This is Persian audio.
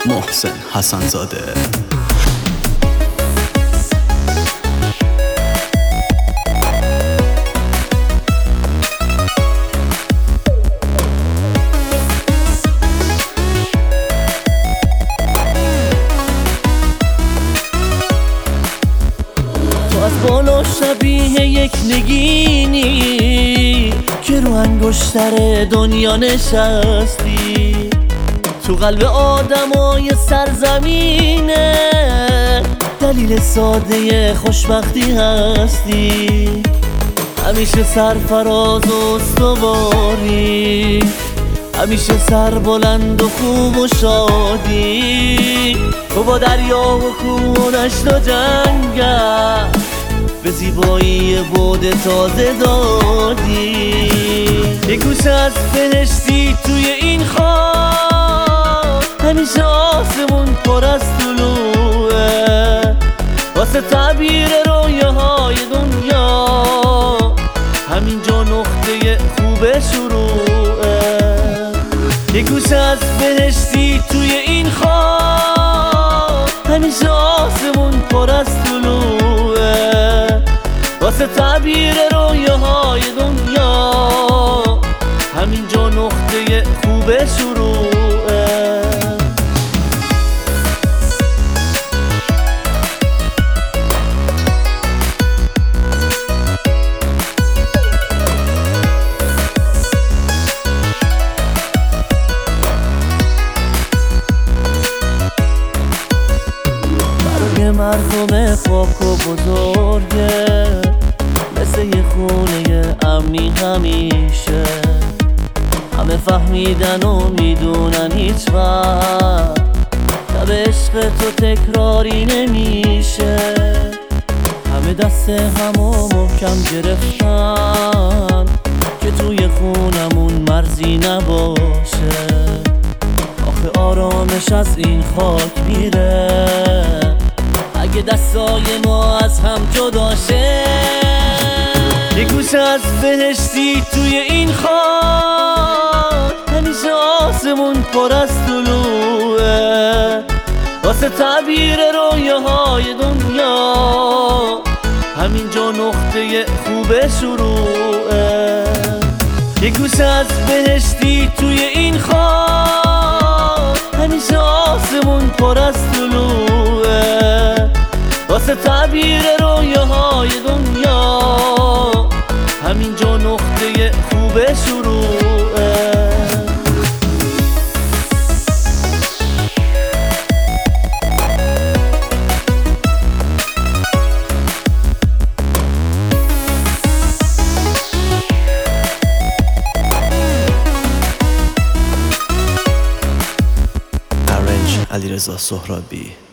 محسن حسن‌زاده. تو از بالا شبیه یک نگینی که رو انگشتر دنیا نشستی، تو قلب آدمای سرزمینه دلیل ساده خوشبختی هستی. همیشه سرفراز و استواری، همیشه سر بلند و خوب و شادی. تو با دریا و کوه و نشت و جنگل به زیبایی بعد تازه دادی. یه گوشه از بهشتی توی این خاک، همیشه آسمون پر از طلوعه واسه تعبیر رویاهای دنیا. همینجا نقطه خوب شروعه. یه گوشه از بهشتی توی این خاک، همیشه آسمون پر از طلوعه واسه تعبیر رویاهای دنیا. همینجا نقطه خوب شروعه. برای مردم پاک و بزرگه، مثل یه خونه امنی همیشه. همه فهمیدن و میدونن هیچ وقت شب عشق تو تکراری نمیشه. همه دست همو محکم گرفتن که توی خونمون مرزی نباشه. آخه آرامش از این خاک میره اگه دستای ما از هم جدا شه. یه گوشه از بهشتی توی این خاک، همیشه آسمون پر از طلوعه واسه تعبیر رویاهای دنیا. همینجا نقطه خوب شروعه. یه گوشه از بهشتی توی این خاک، همیشه آسمون پر از طلوعه واسه تعبیر رویاهای دنیا. همینجا نقطه خوب شروعه. علیرضا سهرابی.